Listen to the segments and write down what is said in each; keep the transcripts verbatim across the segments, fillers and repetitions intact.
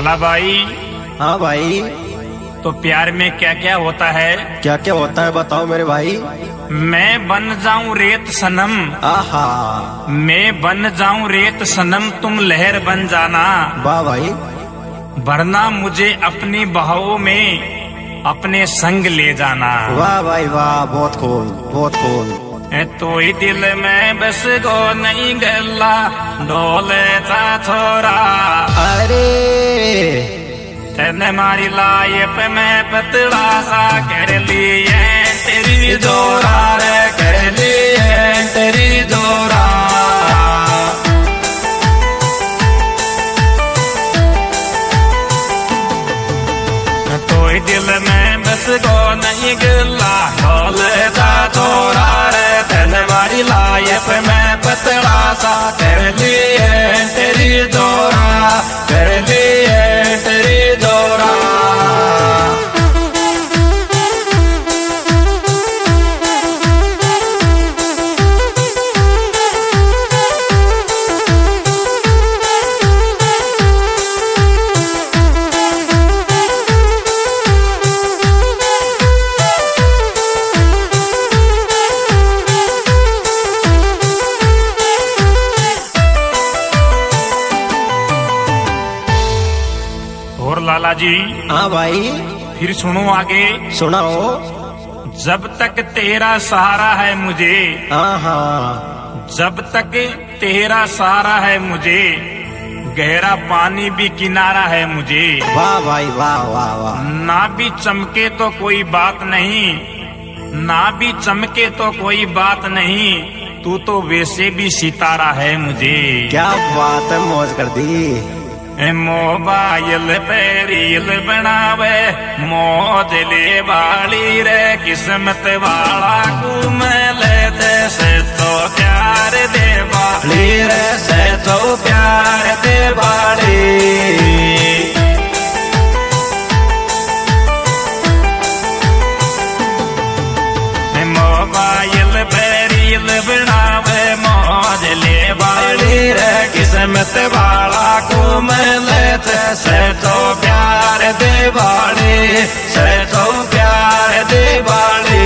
लाला भाई। हाँ भाई। तो प्यार में क्या क्या होता है? क्या क्या होता है बताओ मेरे भाई। मैं बन जाऊं रेत सनम, आहा। मैं बन जाऊं रेत सनम, तुम लहर बन जाना। वाह भाई। वरना मुझे अपनी बहाव में अपने संग ले जाना। वाह भाई वाह, बहुत खूब बहुत खूब। तो ही दिल में बस गो नहीं गला डोले था थोड़ा। अरे तेने मारी लाइफ में पतला सा कर लिए तेरी जोरा रे, कर लिए तेरी जोरा। तो ही दिल में बस गो नहीं गला डोले था थोड़ा रे। तेने मारी लाइफ में पतला सा कर लिए तेरी जोरा, कर लिए तेरी जोरा। और लाला जी। हाँ भाई। फिर सुनो आगे। सुनाओ। जब तक तेरा सहारा है मुझे, हाँ हाँ। जब तक तेरा सहारा है मुझे, गहरा पानी भी किनारा है मुझे। वाह भाई वाह वाह वाह। ना भी चमके तो कोई बात नहीं, ना भी चमके तो कोई बात नहीं, तू तो वैसे भी सितारा है मुझे। क्या बात है, मौज कर दी। मोबाइल पे रील बनावे मौज ले वाली रे, किस्मत वाला को मिले दे से तो प्यार दे वाली रे, से तो प्यार दे वाली। मोबाइल पे रील बनावे मौज ले वाली रे, किस्मत वाला को मिले से तो प्यार दे वाली, से तो प्यार दे वाली।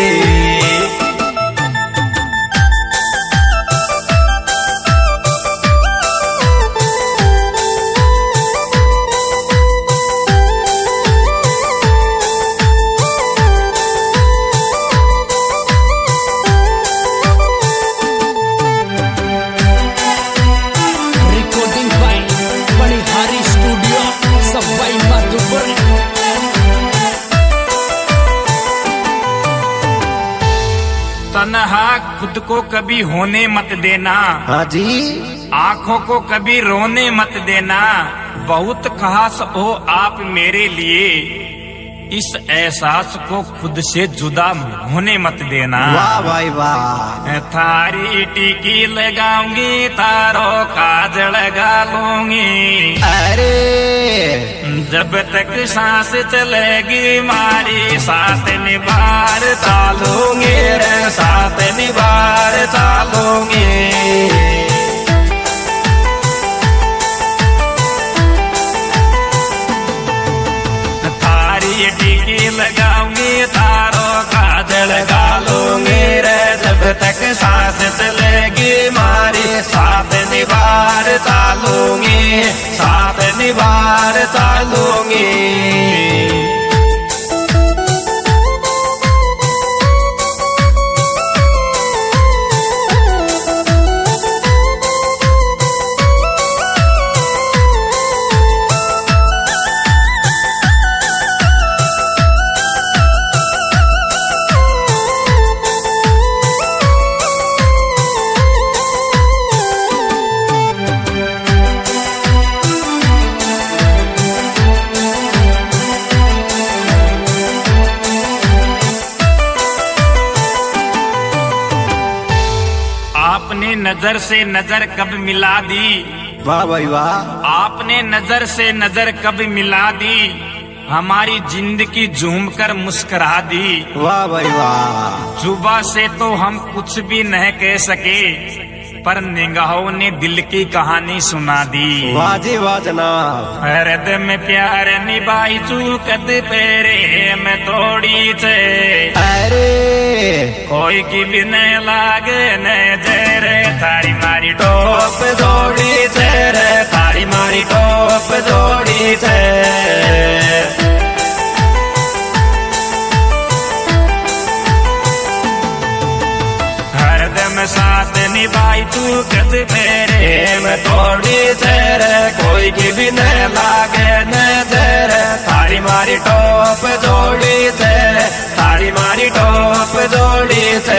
तन्हा खुद को कभी होने मत देना। हाँ जी। आंखों को कभी रोने मत देना, बहुत खास हो आप मेरे लिए, इस एहसास को खुद से जुदा होने मत देना। वाह भाई वाह। थारी टिकी लगाऊंगी तारो काज लगा लूंगी। अरे जब तक सांस चलेगी मारी साथ निभार चालूंगी रे, साथ निभार चालूंगी। थारी टिकी लगाऊंगी तारो काज लगा लूंगी रे, जब तक सांस चलेगी मारी साथ निभार चालूंगी, साथ निभार चालूंगी। आपने नजर से नजर कब मिला दी, वाह भाई वाह। आपने नजर से नजर कब मिला दी, हमारी जिंदगी झूम कर मुस्कुरा दी। वाह भाई वाह। जुबा से तो हम कुछ भी नहीं कह सके, पर निगाहों ने दिल की कहानी सुना दी। वाह जी वाह जनाब। हृद में प्यार निभाई चूकत पेरे में थोड़ी थे। अरे कोई की भी न लागे न जेरे थारी मारी टोप जोड़ी थे रे थारी मारी टोप जोड़ी थे। साथ निभाई तू कद मेरे में थोड़ी देर कोई की भी न लागे न देर थारी मारी टोप जोड़ी थे थारी मारी टोप जोड़ी थे।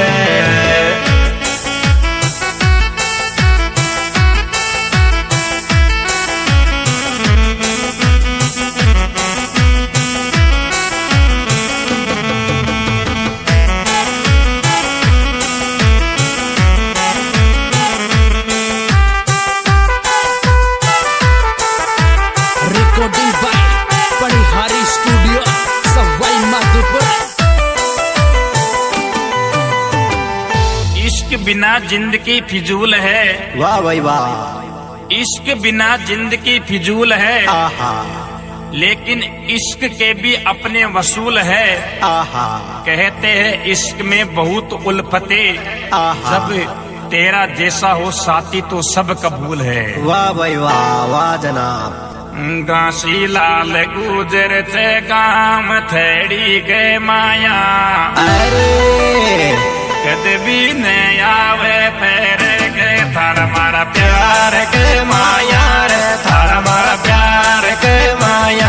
इश्क बिना जिंदगी फिजूल है। वाह भाई वाह। इश्क बिना जिंदगी फिजूल है। आहा। लेकिन इश्क के भी अपने वसूल है। आहा। कहते हैं इश्क में बहुत उल्फते जब तेरा जैसा हो साथी तो सब कबूल है। वाह भाई वाह वाह जनाब। गांसी लाल गुजर थे गाम थेड़ी के माया। अरे कद भी न आवे तेरे के थारा मारा प्यार के माया रे थारा मारा प्यार के माया।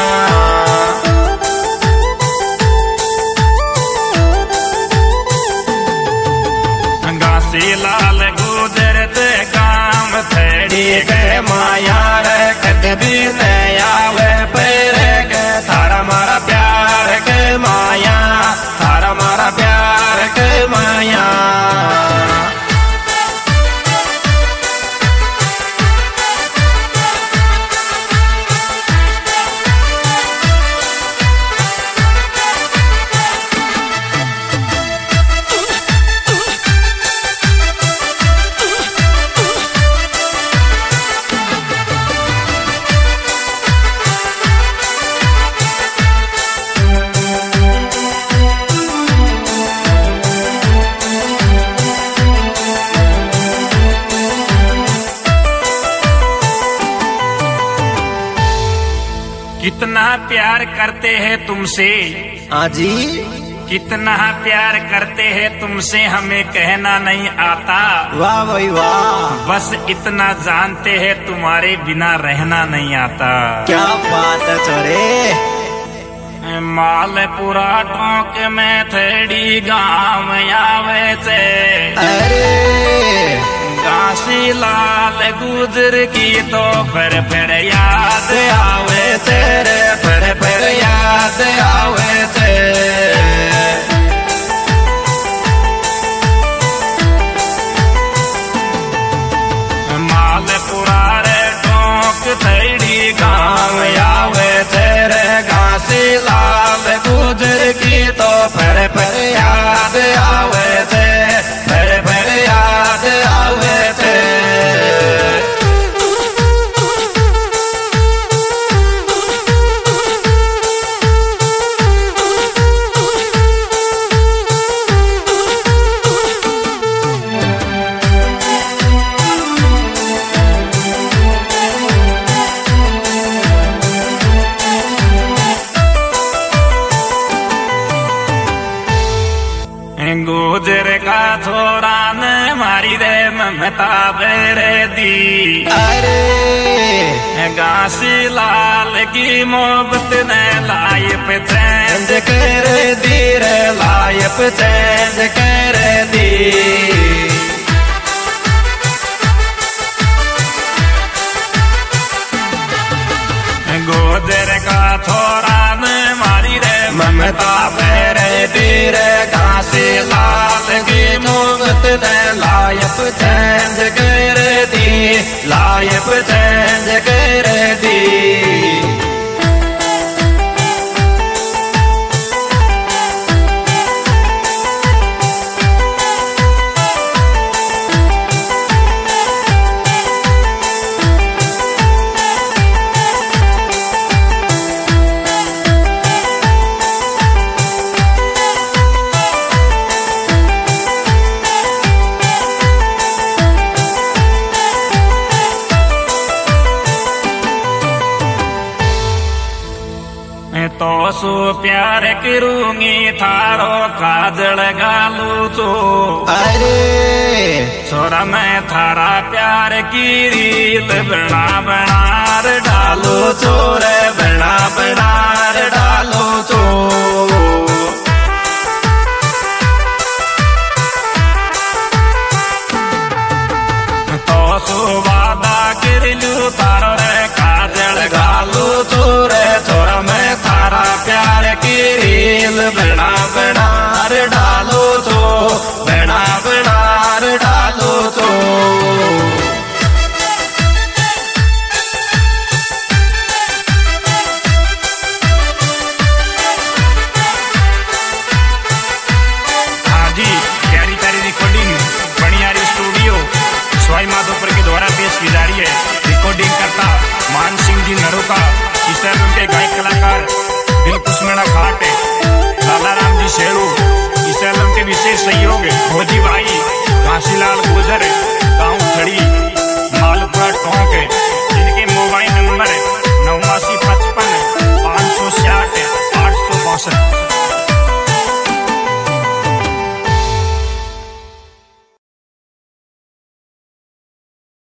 गांसी लाल गुजर थे गाम थेड़ी के माया रे कद भी न आवे तेरे के थारा मारा प्यार के माया थारा मारा प्यार के माया। कितना प्यार करते हैं तुमसे। हाँ जी। कितना प्यार करते हैं तुमसे हमें कहना नहीं आता। वाह भाई वाह। बस इतना जानते हैं तुम्हारे बिना रहना नहीं आता। क्या बात है छोरे। मालपुरा टोंक में थेड़ी गाँव आवे थे। अरे गांसी लाल गुजर की तो फिर फिर याद आवे तेरे फिर फिर याद आवे थे। मालपुरा रे टोंक थेड़ी गाँव आवे तेरे गांसी लाल गुजर की तो फिर फिर याद आवे थे फिर फिर याद आवे थे। गुजर का थोड़ा न मारी रे ममता बेरे दी। अरे गांसी लाल की मोहब्बत ने लाइफ चेंज कर दी रे लाइफ चेंज कर दी। गुजर का थोड़ा न मारी रे ममता बेरे दी रे गांसी लाल की मोहब्बत ने लाइफ चेंज कर दी लाइफ चेंज कर दी। सो प्यार करूंगी थारो काजल गालू तो अरे छोरा मैं थारा प्यार की रीत बना बनार डालो चोरे बना बनार डालो चो तो सो वादा कर लू तारो रे काजल गालू चोरे छोरा मैं थारा प्यार की रील बना बनार डालो चो बना बनार डालो चो सवाई माधोपुर के द्वारा पेश की जा रही है। रिकॉर्डिंग करता मान सिंह जी नरोका, इस एल्बम के गायक कलाकार दिल कुसमेड़ा घाट, लाला राम जी शेरू, इस एल्बम के विशेष सहयोग भोजी भाई, घासीलाल गुजर, गाँव खड़ी।